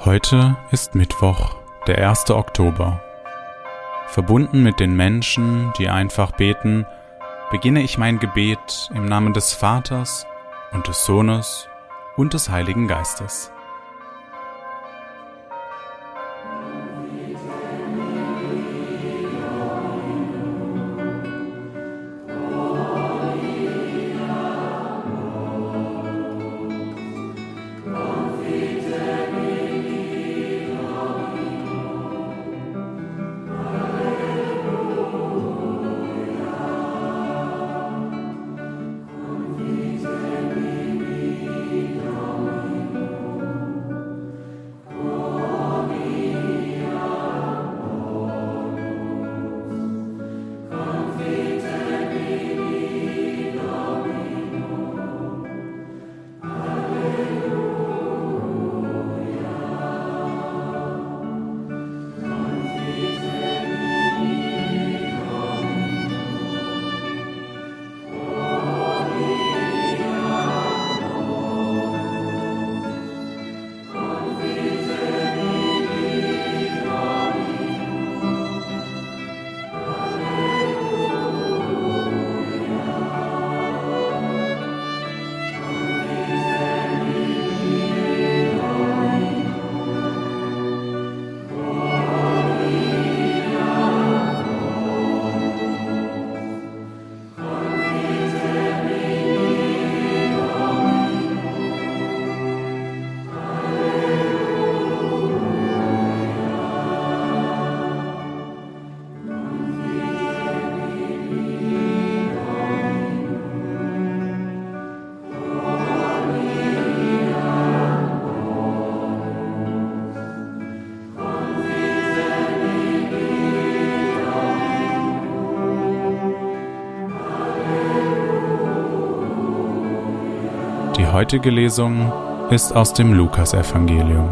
Heute ist Mittwoch, der 1. Oktober. Verbunden mit den Menschen, die einfach beten, beginne ich mein Gebet im Namen des Vaters und des Sohnes und des Heiligen Geistes. Die heutige Lesung ist aus dem Lukasevangelium.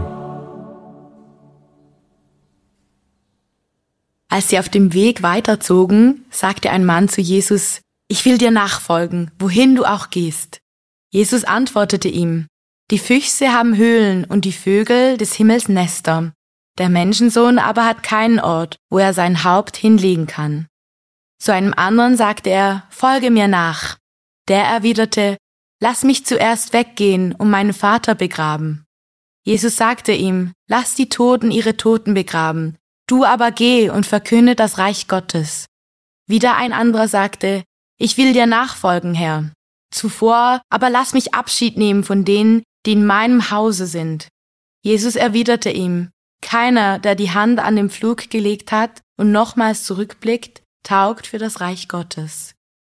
Als sie auf dem Weg weiterzogen, sagte ein Mann zu Jesus: Ich will dir nachfolgen, wohin du auch gehst. Jesus antwortete ihm: Die Füchse haben Höhlen und die Vögel des Himmels Nester. Der Menschensohn aber hat keinen Ort, wo er sein Haupt hinlegen kann. Zu einem anderen sagte er: Folge mir nach. Der erwiderte: Lass mich zuerst weggehen und meinen Vater begraben. Jesus sagte ihm: Lass die Toten ihre Toten begraben, du aber geh und verkünde das Reich Gottes. Wieder ein anderer sagte: Ich will dir nachfolgen, Herr. Zuvor aber lass mich Abschied nehmen von denen, die in meinem Hause sind. Jesus erwiderte ihm: Keiner, der die Hand an den Pflug gelegt hat und nochmals zurückblickt, taugt für das Reich Gottes.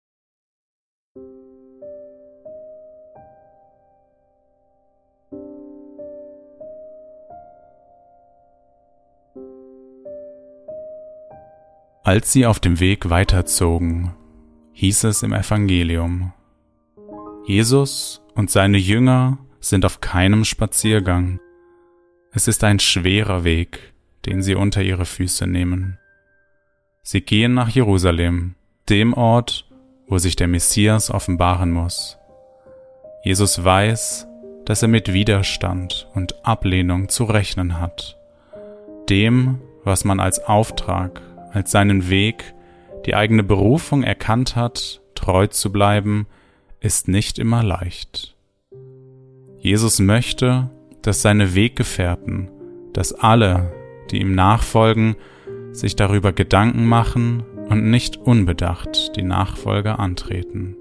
Als sie auf dem Weg weiterzogen, hieß es im Evangelium: Jesus und seine Jünger sind auf keinem Spaziergang. Es ist ein schwerer Weg, den sie unter ihre Füße nehmen. Sie gehen nach Jerusalem, dem Ort, wo sich der Messias offenbaren muss. Jesus weiß, dass er mit Widerstand und Ablehnung zu rechnen hat. Dem, was man als Auftrag, als seinen Weg, die eigene Berufung erkannt hat, treu zu bleiben, ist nicht immer leicht. Jesus möchte, dass seine Weggefährten, dass alle, die ihm nachfolgen, sich darüber Gedanken machen und nicht unbedacht die Nachfolge antreten.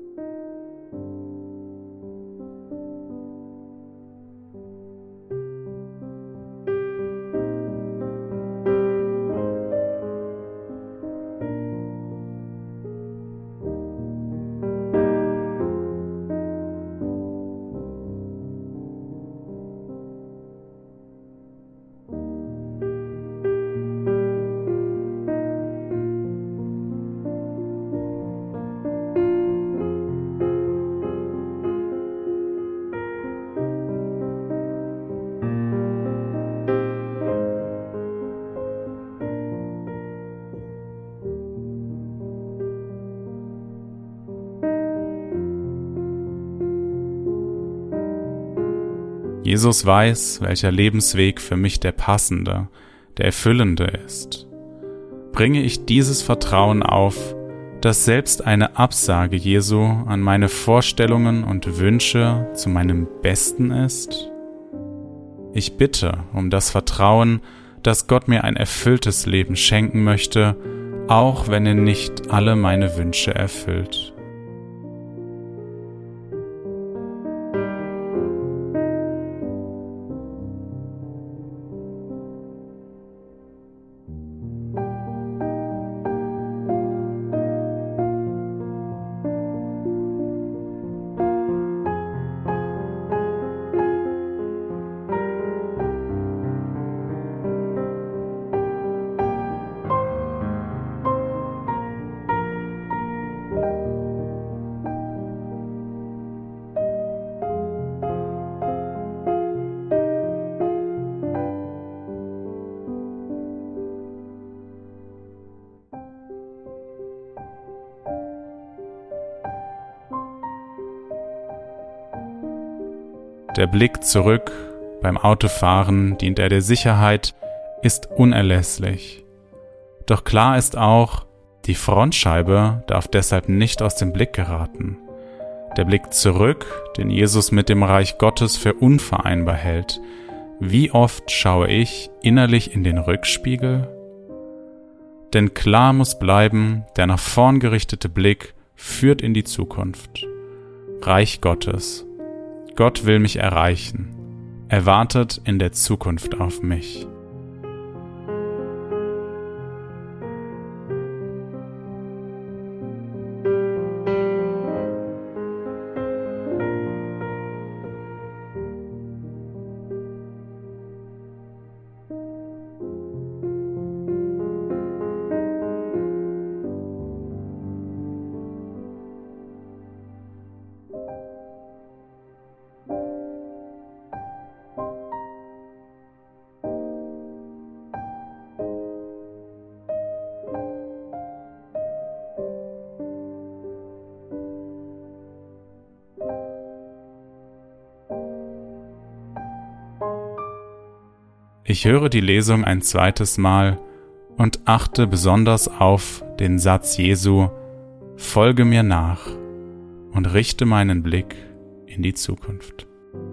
Jesus weiß, welcher Lebensweg für mich der passende, der erfüllende ist. Bringe ich dieses Vertrauen auf, dass selbst eine Absage Jesu an meine Vorstellungen und Wünsche zu meinem Besten ist? Ich bitte um das Vertrauen, dass Gott mir ein erfülltes Leben schenken möchte, auch wenn er nicht alle meine Wünsche erfüllt. Der Blick zurück beim Autofahren dient er der Sicherheit, ist unerlässlich. Doch klar ist auch, die Frontscheibe darf deshalb nicht aus dem Blick geraten. Der Blick zurück, den Jesus mit dem Reich Gottes für unvereinbar hält. Wie oft schaue ich innerlich in den Rückspiegel? Denn klar muss bleiben, der nach vorn gerichtete Blick führt in die Zukunft. Reich Gottes. Gott will mich erreichen. Er wartet in der Zukunft auf mich. Ich höre die Lesung ein zweites Mal und achte besonders auf den Satz Jesu: Folge mir nach und richte meinen Blick in die Zukunft.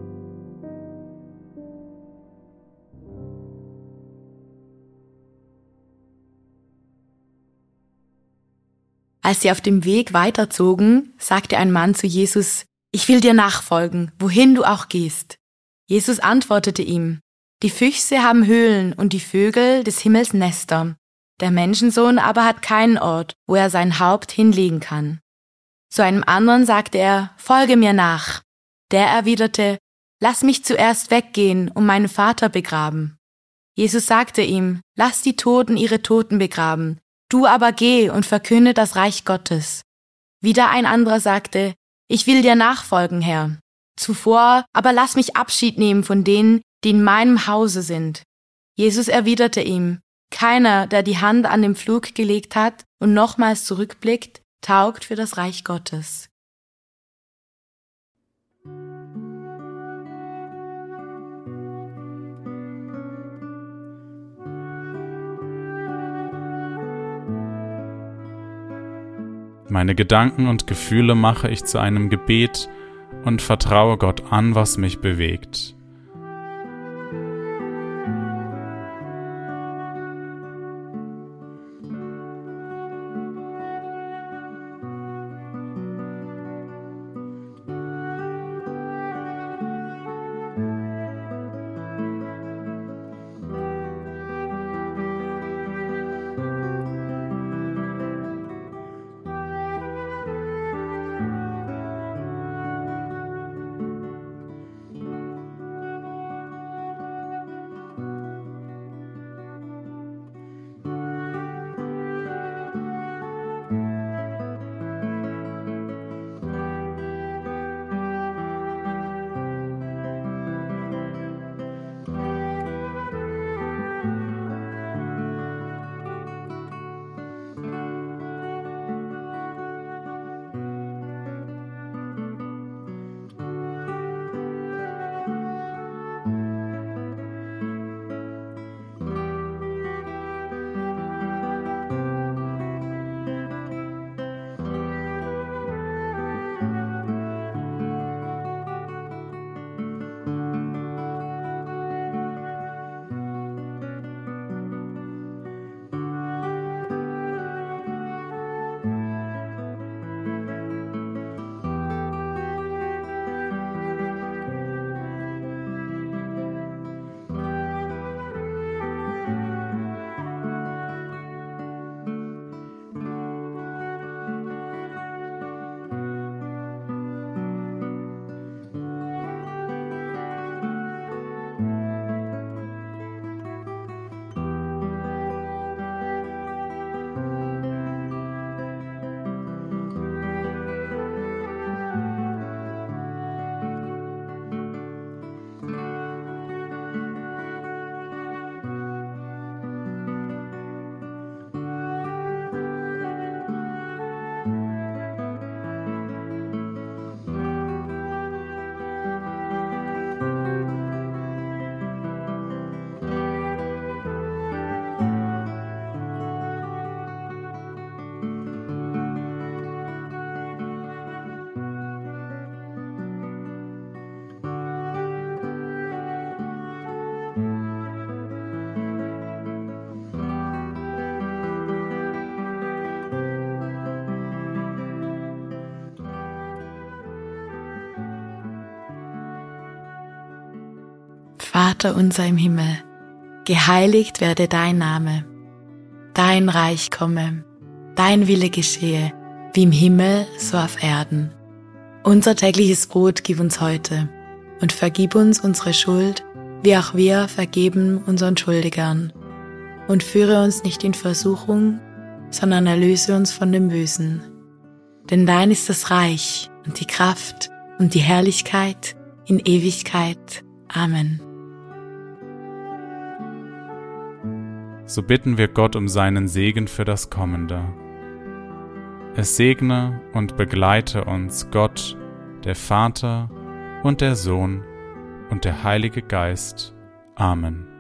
Als sie auf dem Weg weiterzogen, sagte ein Mann zu Jesus: Ich will dir nachfolgen, wohin du auch gehst. Jesus antwortete ihm: Die Füchse haben Höhlen und die Vögel des Himmels Nester. Der Menschensohn aber hat keinen Ort, wo er sein Haupt hinlegen kann. Zu einem anderen sagte er: Folge mir nach. Der erwiderte: Lass mich zuerst weggehen und meinen Vater begraben. Jesus sagte ihm: Lass die Toten ihre Toten begraben. Du aber geh und verkünde das Reich Gottes. Wieder ein anderer sagte: Ich will dir nachfolgen, Herr. Zuvor aber lass mich Abschied nehmen von denen, die in meinem Hause sind. Jesus erwiderte ihm: Keiner, der die Hand an den Pflug gelegt hat und nochmals zurückblickt, taugt für das Reich Gottes. Meine Gedanken und Gefühle mache ich zu einem Gebet und vertraue Gott an, was mich bewegt. Vater unser im Himmel, geheiligt werde dein Name. Dein Reich komme, dein Wille geschehe, wie im Himmel, so auf Erden. Unser tägliches Brot gib uns heute und vergib uns unsere Schuld, wie auch wir vergeben unseren Schuldigern. Und führe uns nicht in Versuchung, sondern erlöse uns von dem Bösen. Denn dein ist das Reich und die Kraft und die Herrlichkeit in Ewigkeit. Amen. So bitten wir Gott um seinen Segen für das Kommende. Es segne und begleite uns Gott, der Vater und der Sohn und der Heilige Geist. Amen.